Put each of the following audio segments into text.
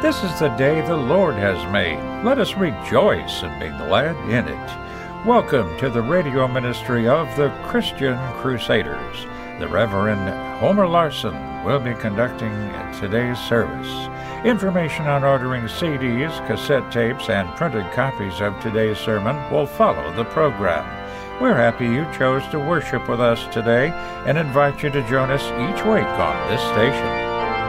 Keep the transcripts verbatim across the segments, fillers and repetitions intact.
This is the day the Lord has made. Let us rejoice and be glad in it. Welcome to the radio ministry of the Christian Crusaders. The Reverend Homer Larson will be conducting today's service. Information on ordering C Ds, cassette tapes, and printed copies of today's sermon will follow the program. We're happy you chose to worship with us today and invite you to join us each week on this station.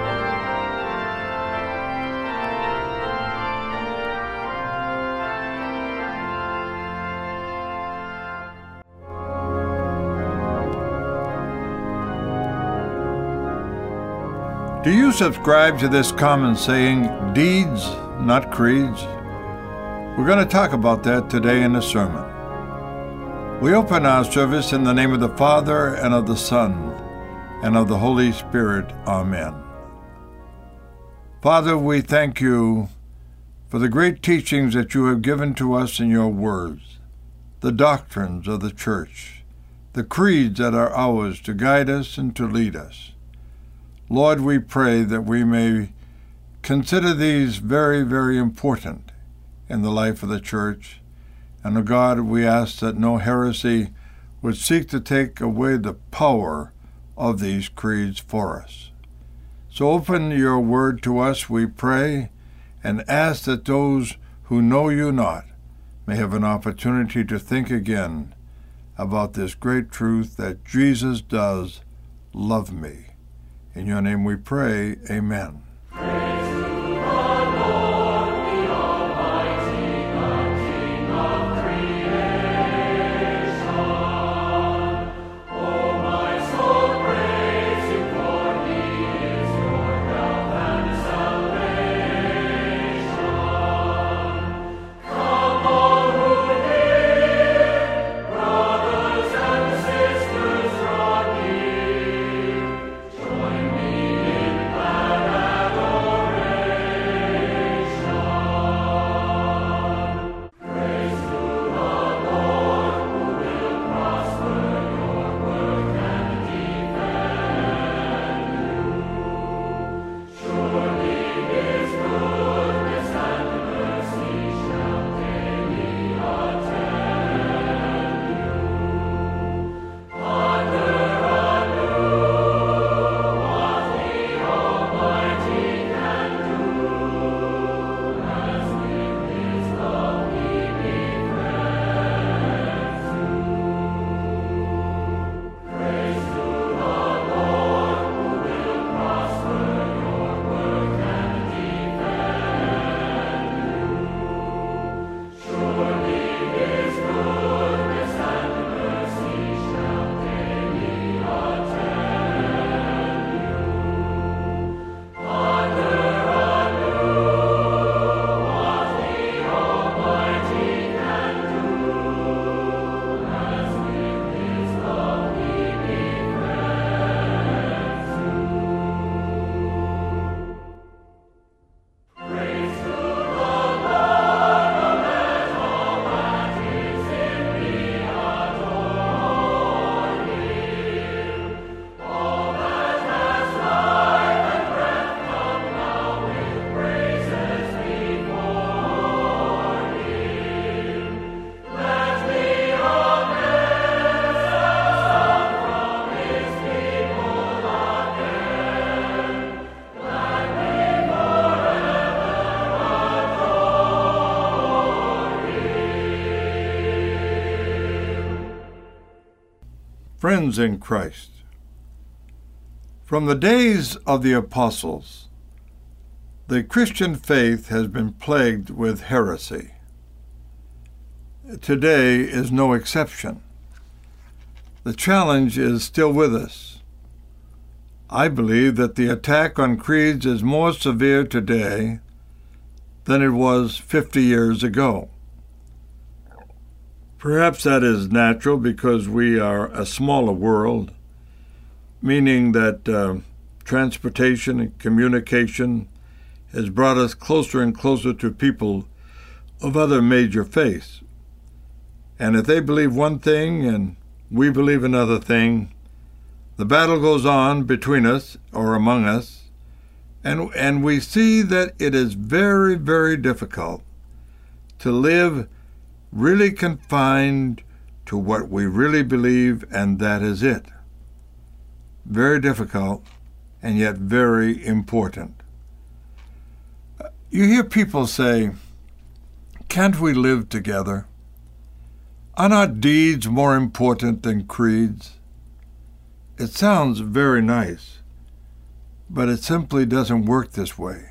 Do you subscribe to this common saying, deeds, not creeds? We're going to talk about that today in the sermon. We open our service in the name of the Father, and of the Son, and of the Holy Spirit. Amen. Father, we thank you for the great teachings that you have given to us in your words, the doctrines of the church, the creeds that are ours to guide us and to lead us. Lord, we pray that we may consider these very, very important in the life of the church. And, O God, we ask that no heresy would seek to take away the power of these creeds for us. So open your word to us, we pray, and ask that those who know you not may have an opportunity to think again about this great truth that Jesus does love me. In your name we pray, amen. Friends in Christ, from the days of the apostles, the Christian faith has been plagued with heresy. Today is no exception. The challenge is still with us. I believe that the attack on creeds is more severe today than it was fifty years ago. Perhaps that is natural because we are a smaller world, meaning that uh, transportation and communication has brought us closer and closer to people of other major faiths. And if they believe one thing and we believe another thing, the battle goes on between us or among us, And, and we see that it is very, very difficult to live really confined to what we really believe, and that is it. Very difficult, and yet very important. You hear people say, can't we live together? Are not deeds more important than creeds? It sounds very nice, but it simply doesn't work this way.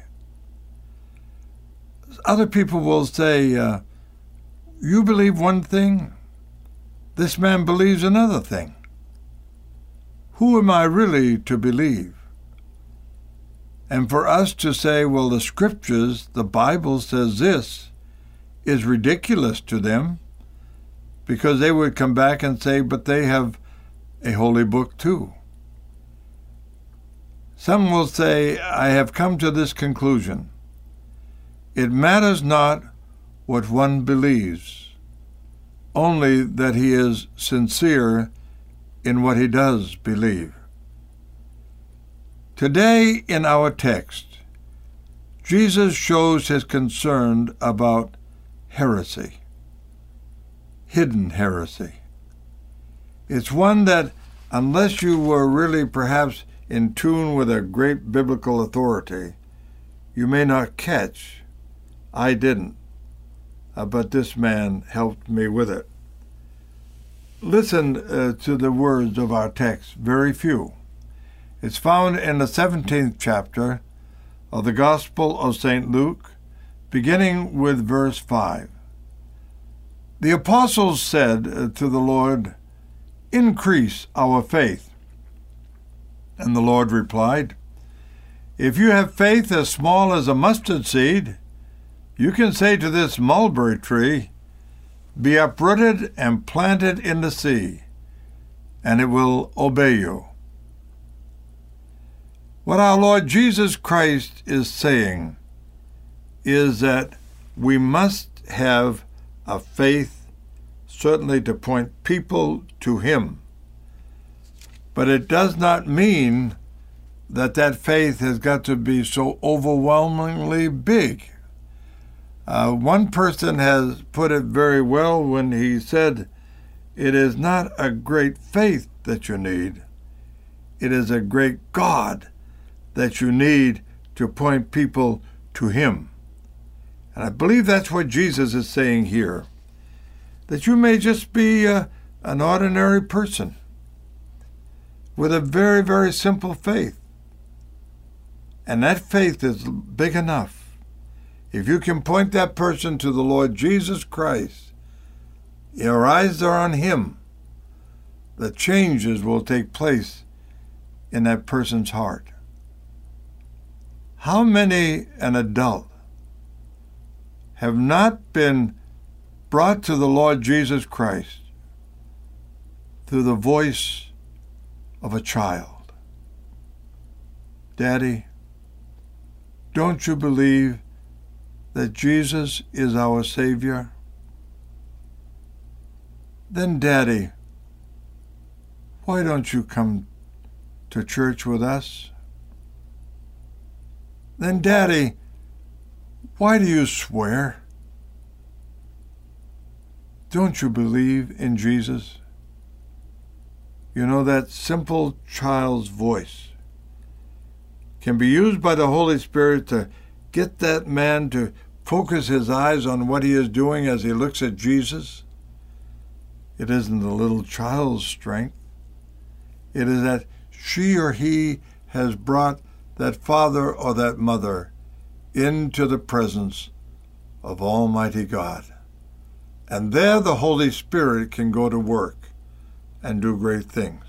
Other people will say, uh, you believe one thing, this man believes another thing. Who am I really to believe? And for us to say, well, the Scriptures, the Bible says this, is ridiculous to them, because they would come back and say, but they have a holy book too. Some will say, I have come to this conclusion. It matters not what one believes, only that he is sincere in what he does believe. Today in our text, Jesus shows his concern about heresy, hidden heresy. It's one that, unless you were really perhaps in tune with a great biblical authority, you may not catch. I didn't, uh, but this man helped me with it. Listen uh, to the words of our text, very few. It's found in the seventeenth chapter of the Gospel of Saint Luke, beginning with verse five. The apostles said to the Lord, increase our faith. And the Lord replied, if you have faith as small as a mustard seed, you can say to this mulberry tree, be uprooted and planted in the sea, and it will obey you. What our Lord Jesus Christ is saying is that we must have a faith, certainly to point people to him. But it does not mean that that faith has got to be so overwhelmingly big. Uh, one person has put it very well when he said, it is not a great faith that you need. It is a great God that you need to point people to him. And I believe that's what Jesus is saying here, that you may just be uh, an ordinary person with a very, very simple faith. And that faith is big enough. If you can point that person to the Lord Jesus Christ, your eyes are on him, the changes will take place in that person's heart. How many an adult have not been brought to the Lord Jesus Christ through the voice of a child? Daddy, don't you believe that Jesus is our Savior? Then, Daddy, why don't you come to church with us? Then, Daddy, why do you swear? Don't you believe in Jesus? You know, that simple child's voice can be used by the Holy Spirit to get that man to focus his eyes on what he is doing as he looks at Jesus. It isn't the little child's strength. It is that she or he has brought that father or that mother into the presence of Almighty God. And there the Holy Spirit can go to work and do great things.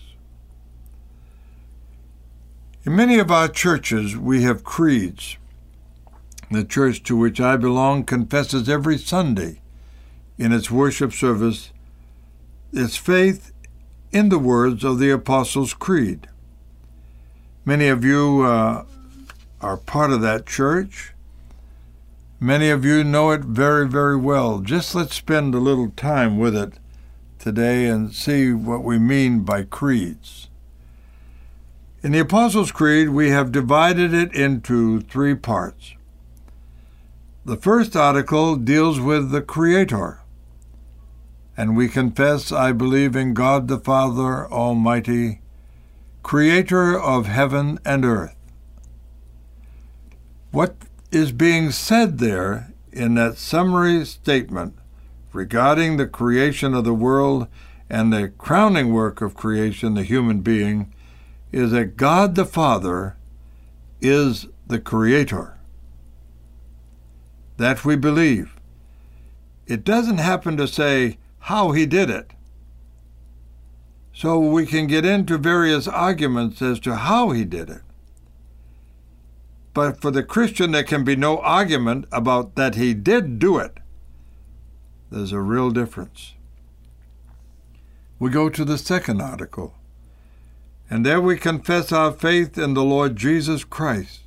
In many of our churches, we have creeds. The church to which I belong confesses every Sunday in its worship service its faith in the words of the Apostles' Creed. Many of you uh, are part of that church. Many of you know it very, very well. Just let's spend a little time with it today and see what we mean by creeds. In the Apostles' Creed, we have divided it into three parts. The first article deals with the Creator, and we confess, I believe in God the Father Almighty, Creator of heaven and earth. What is being said there in that summary statement regarding the creation of the world and the crowning work of creation, the human being, is that God the Father is the Creator. That we believe. It doesn't happen to say how he did it. So we can get into various arguments as to how he did it. But for the Christian, there can be no argument about that he did do it. There's a real difference. We go to the second article, and there we confess our faith in the Lord Jesus Christ.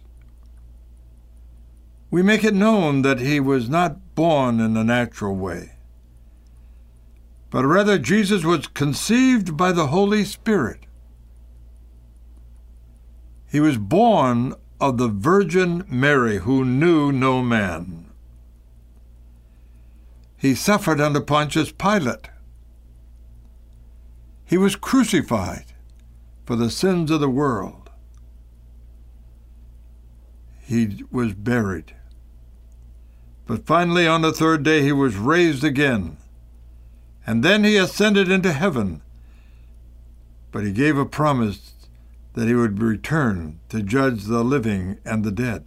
We make it known that he was not born in a natural way, but rather Jesus was conceived by the Holy Spirit. He was born of the Virgin Mary, who knew no man. He suffered under Pontius Pilate. He was crucified for the sins of the world. He was buried. But finally, on the third day, he was raised again. And then he ascended into heaven. But he gave a promise that he would return to judge the living and the dead.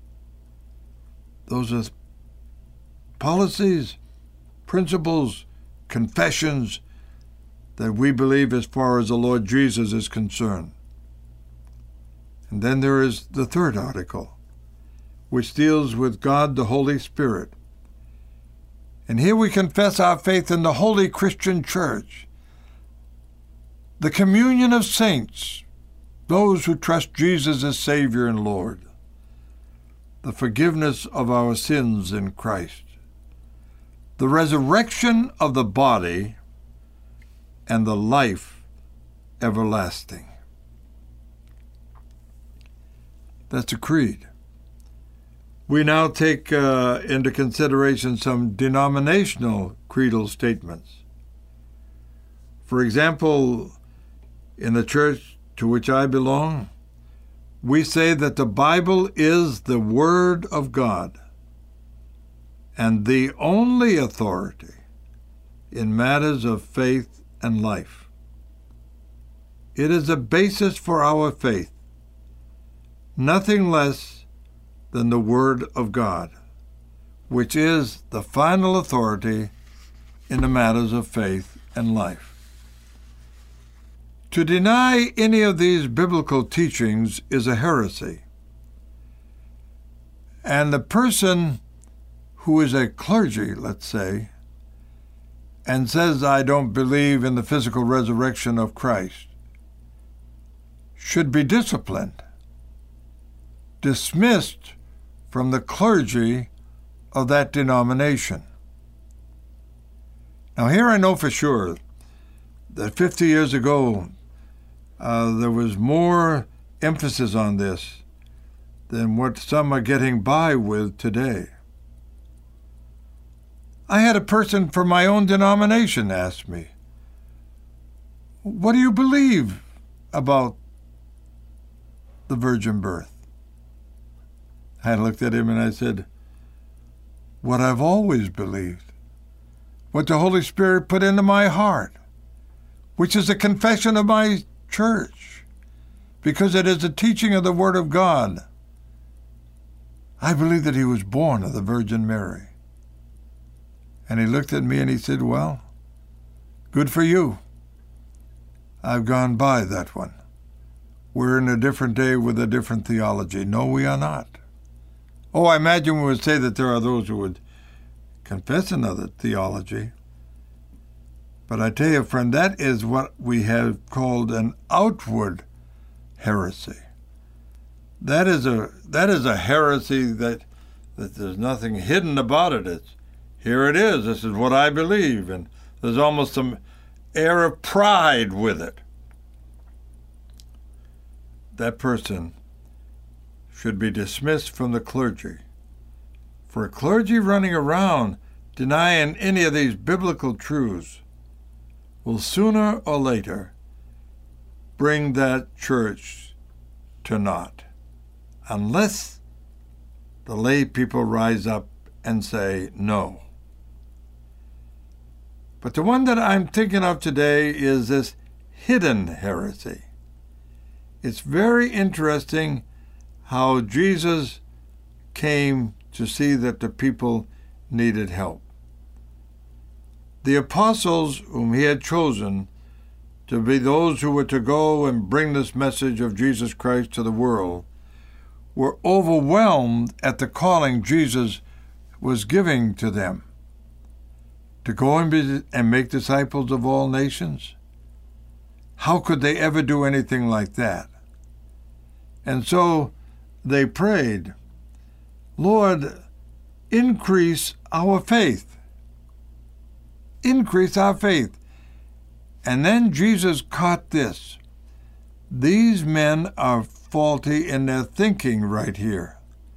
Those are policies, principles, confessions that we believe as far as the Lord Jesus is concerned. And then there is the third article, which deals with God the Holy Spirit. And here we confess our faith in the Holy Christian Church, the communion of saints, those who trust Jesus as Savior and Lord, the forgiveness of our sins in Christ, the resurrection of the body, and the life everlasting. That's a creed. We now take uh, into consideration some denominational creedal statements. For example, in the church to which I belong, we say that the Bible is the Word of God and the only authority in matters of faith and life. It is a basis for our faith, nothing less than the Word of God, which is the final authority in the matters of faith and life. To deny any of these biblical teachings is a heresy. And the person who is a clergy, let's say, and says, I don't believe in the physical resurrection of Christ, should be disciplined, dismissed from the clergy of that denomination. Now, here I know for sure that fifty years ago, uh, there was more emphasis on this than what some are getting by with today. I had a person from my own denomination ask me, what do you believe about the virgin birth? I looked at him and I said, what I've always believed, what the Holy Spirit put into my heart, which is a confession of my church, because it is a teaching of the Word of God. I believe that he was born of the Virgin Mary. And he looked at me and he said, well, good for you. I've gone by that one. We're in a different day with a different theology. No, we are not. Oh, I imagine we would say that there are those who would confess another theology. But I tell you, friend, that is what we have called an outward heresy. That is a that is a heresy that that there's nothing hidden about it. It's here it is. This is what I believe, and there's almost some air of pride with it. that person should be dismissed from the clergy. For a clergy running around denying any of these biblical truths will sooner or later bring that church to naught, unless the lay people rise up and say no. But the one that I'm thinking of today is this hidden heresy. It's very interesting how Jesus came to see that the people needed help. The apostles whom he had chosen to be those who were to go and bring this message of Jesus Christ to the world were overwhelmed at the calling Jesus was giving to them to go and, be, and make disciples of all nations. How could they ever do anything like that? And so they prayed, Lord, increase our faith. Increase our faith. And then Jesus caught this. These men are faulty in their thinking right here.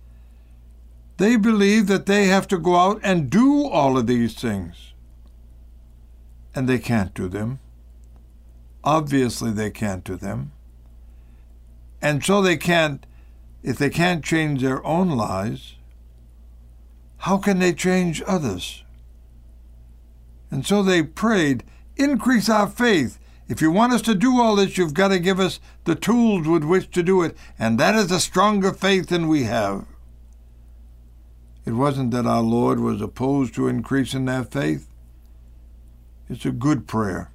They believe that they have to go out and do all of these things. And they can't do them. Obviously, they can't do them. And so they can't, if they can't change their own lives, how can they change others? And so they prayed, increase our faith. If you want us to do all this, you've got to give us the tools with which to do it, and that is a stronger faith than we have. It wasn't that our Lord was opposed to increasing their faith. It's a good prayer.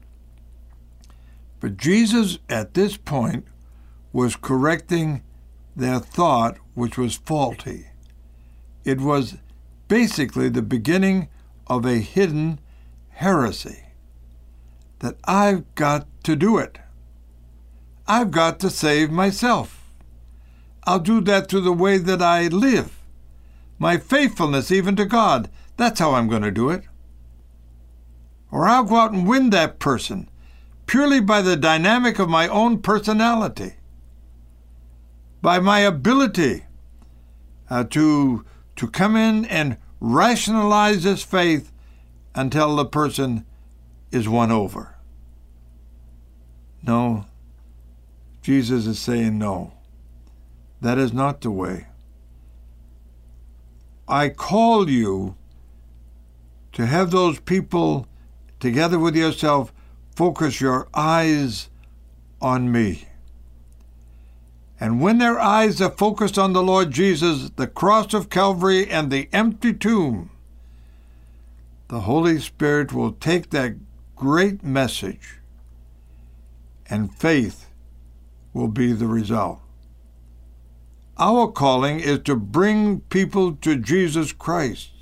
But Jesus, at this point, was correcting their thought, which was faulty. It was basically the beginning of a hidden heresy, that I've got to do it. I've got to save myself. I'll do that through the way that I live. My faithfulness even to God, that's how I'm going to do it. Or I'll go out and win that person purely by the dynamic of my own personality, by my ability uh, to, to come in and rationalize this faith until the person is won over. No, Jesus is saying no. That is not the way. I call you to have those people, together with yourself, focus your eyes on me. And when their eyes are focused on the Lord Jesus, the cross of Calvary, and the empty tomb, the Holy Spirit will take that great message, and faith will be the result. Our calling is to bring people to Jesus Christ.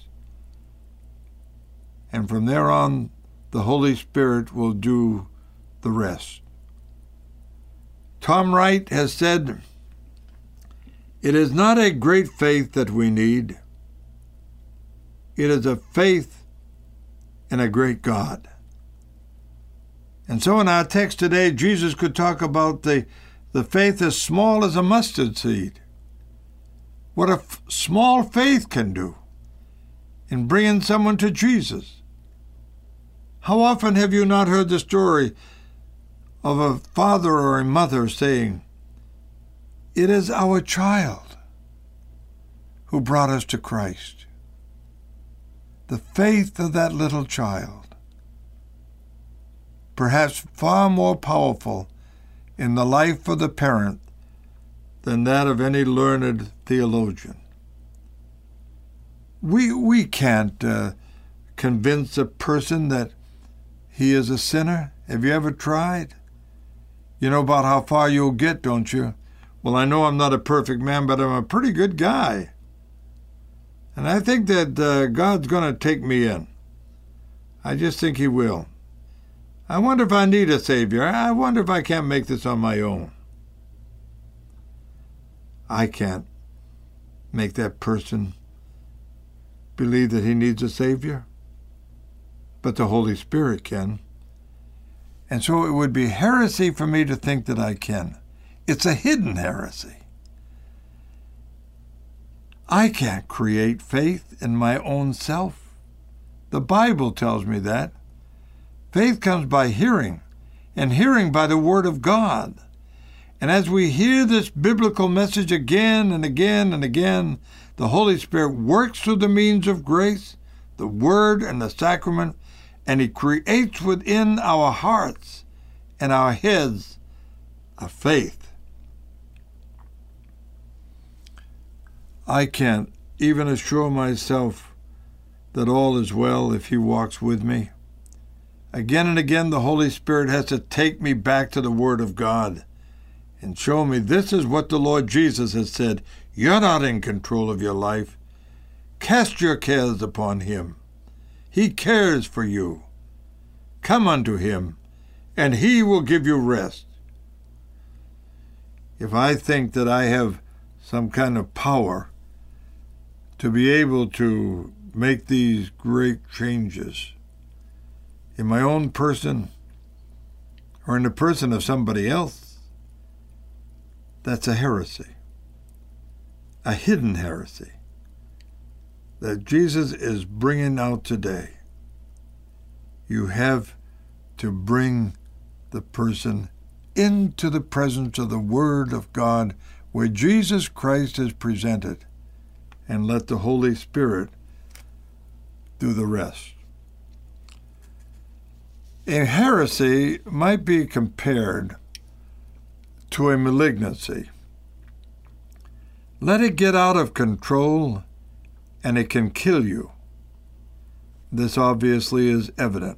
And from there on, the Holy Spirit will do the rest. Tom Wright has said, it is not a great faith that we need. It is a faith in a great God. And so in our text today, Jesus could talk about the, the faith as small as a mustard seed. What a f- small faith can do in bringing someone to Jesus. How often have you not heard the story of a father or a mother saying, it is our child who brought us to Christ. The faith of that little child, perhaps far more powerful in the life of the parent than that of any learned theologian. We, we can't uh, convince a person that he is a sinner. Have you ever tried? You know about how far you'll get, don't you? Well, I know I'm not a perfect man, but I'm a pretty good guy. And I think that uh, God's going to take me in. I just think he will. I wonder if I need a Savior. I wonder if I can't make this on my own. I can't make that person believe that he needs a Savior, but the Holy Spirit can. And so it would be heresy for me to think that I can. It's a hidden heresy. I can't create faith in my own self. The Bible tells me that. Faith comes by hearing, and hearing by the Word of God. And as we hear this biblical message again and again and again, the Holy Spirit works through the means of grace, the Word and the sacrament, and He creates within our hearts and our heads a faith. I can't even assure myself that all is well if He walks with me. Again and again, the Holy Spirit has to take me back to the Word of God and show me this is what the Lord Jesus has said. You're not in control of your life. Cast your cares upon Him. He cares for you. Come unto Him, and He will give you rest. If I think that I have some kind of power to be able to make these great changes in my own person or in the person of somebody else, that's a heresy, a hidden heresy that Jesus is bringing out today. You have to bring the person into the presence of the Word of God where Jesus Christ is presented, and let the Holy Spirit do the rest. A heresy might be compared to a malignancy. Let it get out of control, and it can kill you. This obviously is evident.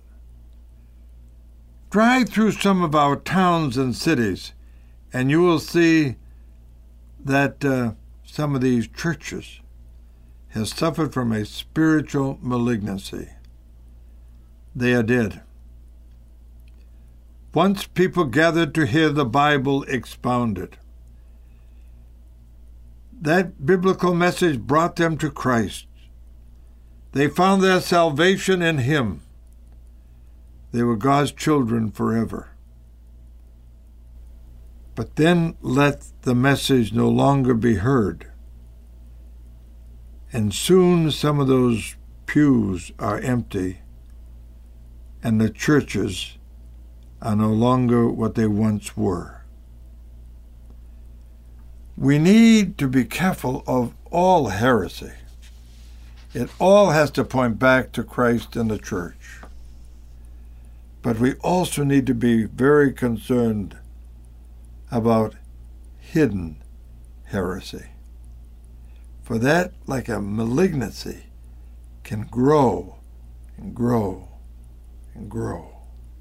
Drive through some of our towns and cities, and you will see that uh, some of these churches has suffered from a spiritual malignancy. They are dead. Once people gathered to hear the Bible expounded. That biblical message brought them to Christ. They found their salvation in Him. They were God's children forever. But then let the message no longer be heard. And soon some of those pews are empty, and the churches are no longer what they once were. We need to be careful of all heresy. It all has to point back to Christ and the church. But we also need to be very concerned about hidden heresy. For that, like a malignancy, can grow and grow and grow.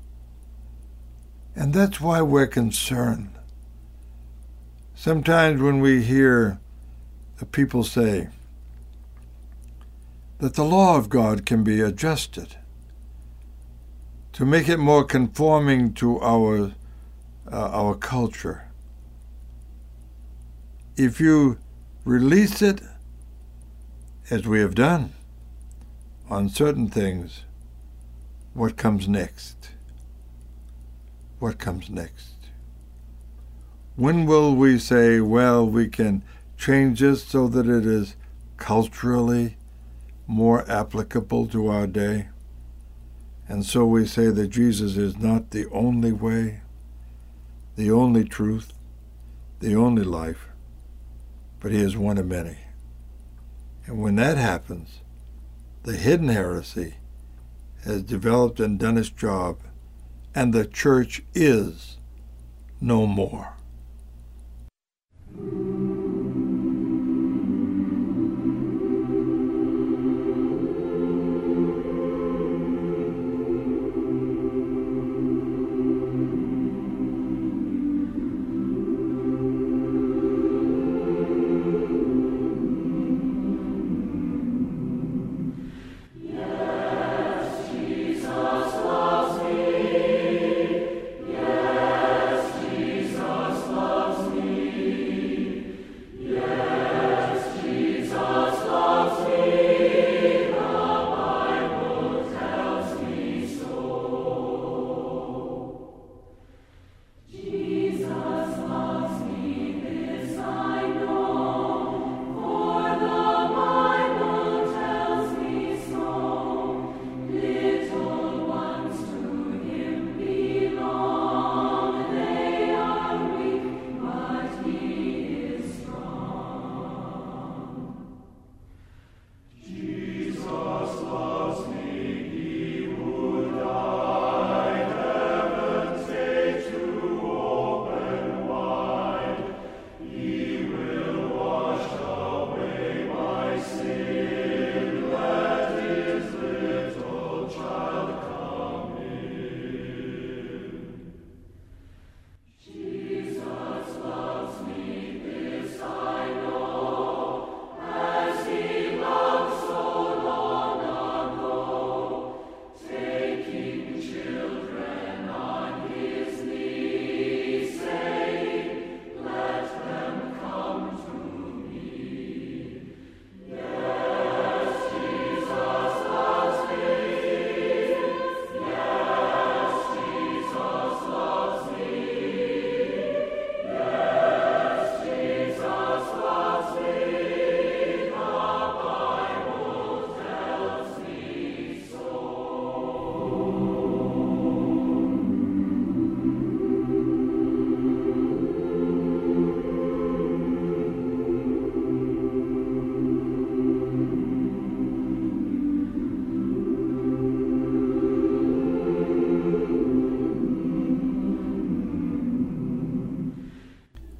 And that's why we're concerned. Sometimes when we hear the people say that the law of God can be adjusted to make it more conforming to our, uh, our culture, if you release it, as we have done, on certain things, what comes next? What comes next? When will we say, well, we can change this so that it is culturally more applicable to our day? And so we say that Jesus is not the only way, the only truth, the only life, but He is one of many. And when that happens, the hidden heresy has developed and done its job, and the church is no more. Jesus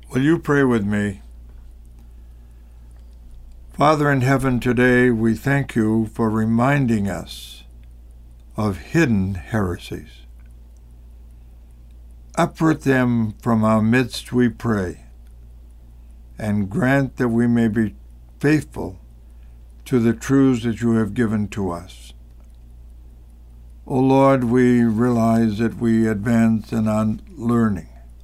Will you pray with me? Father in heaven, today we thank you for reminding us of hidden heresies. Uproot them from our midst, we pray, and grant that we may be faithful to the truths that you have given to us. O Lord, we realize that we advance in our learning,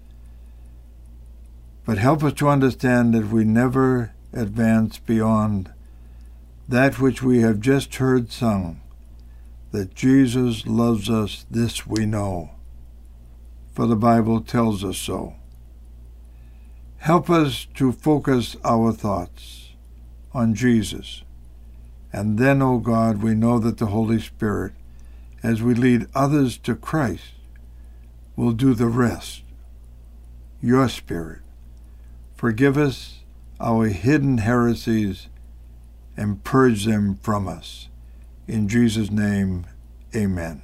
but help us to understand that we never advance beyond that which we have just heard sung, that Jesus loves us, this we know, for the Bible tells us so. Help us to focus our thoughts on Jesus, and then, O God, we know that the Holy Spirit, as we lead others to Christ, will do the rest. Your Spirit, forgive us our hidden heresies and purge them from us. In Jesus' name, amen.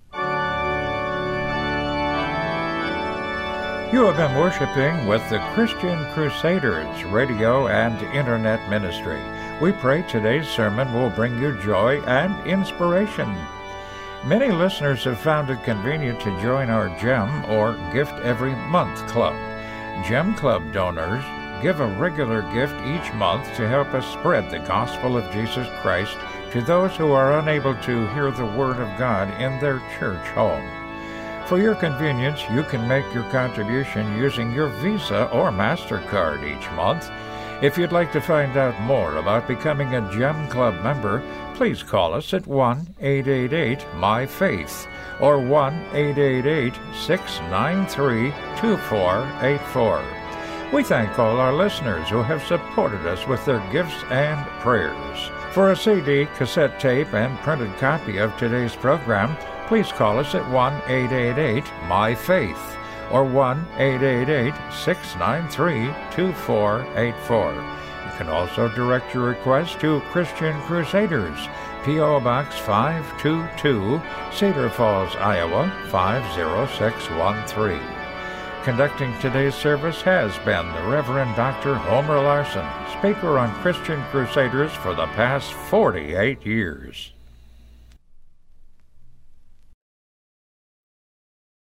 You have been worshiping with the Christian Crusaders radio and internet ministry. We pray today's sermon will bring you joy and inspiration. Many listeners have found it convenient to join our Gem or Gift Every Month Club. Gem Club donors give a regular gift each month to help us spread the gospel of Jesus Christ to those who are unable to hear the Word of God in their church home. For your convenience, you can make your contribution using your Visa or MasterCard each month. If you'd like to find out more about becoming a Gem Club member, please call us at one eight eight eight M Y FAITH or one eight eight eight, six nine three, two four eight four. We thank all our listeners who have supported us with their gifts and prayers. For a C D, cassette tape, and printed copy of today's program, please call us at one eight eight eight M Y FAITH or one eight eight eight, six nine three, two four eight four. You can also direct your request to Christian Crusaders, P O. Box five two two, Cedar Falls, Iowa, five zero six one three. Conducting today's service has been the Reverend Doctor Homer Larson, speaker on Christian Crusaders for the past forty-eight years.